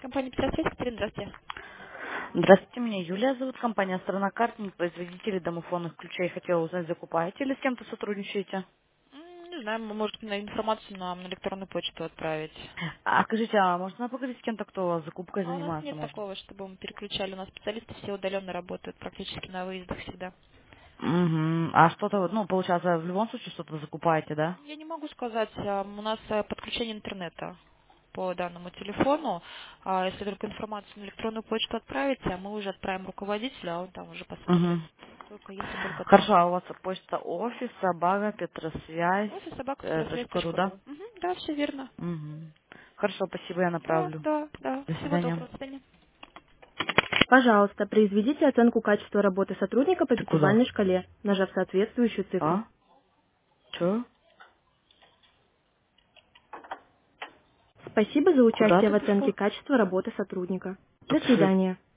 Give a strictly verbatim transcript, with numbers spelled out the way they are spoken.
Компания Петросвязь, Катерина, здравствуйте. Здравствуйте, меня Юлия зовут, компания «Страна Картинг», производители домофонных ключей. Хотела узнать, закупаете или с кем-то сотрудничаете? М, Не знаю, вы можете на информацию нам на электронную почту отправить. А скажите, а можно поговорить с кем-то, кто закупкой А у нас занимается, нет может? такого, чтобы мы переключали. У нас специалисты все удаленно работают, практически на выездах всегда. Угу. А что-то, вот, ну, получается, в любом случае что-то закупаете, да? Я не могу сказать, а, у нас а, подключение интернета по данному телефону. А Если только информацию на электронную почту отправите, а мы уже отправим руководителю, а он там уже посмотрит. Угу. Только если только так. Хорошо, а у вас почта офис, собака, Петросвязь, Офис собака э, точка ру, да? петросвязь.ру. Угу, да, все верно. Угу. Хорошо, спасибо, я Да, направлю. да, да. До Всего свидания. доброго, до свидания. Пожалуйста, произведите оценку качества работы сотрудника по Ты куда? пятибалльной шкале, нажав соответствующую цифру. А? Чё? Спасибо за Куда участие ты в оценке пришел? качества работы сотрудника. До Отошли. свидания.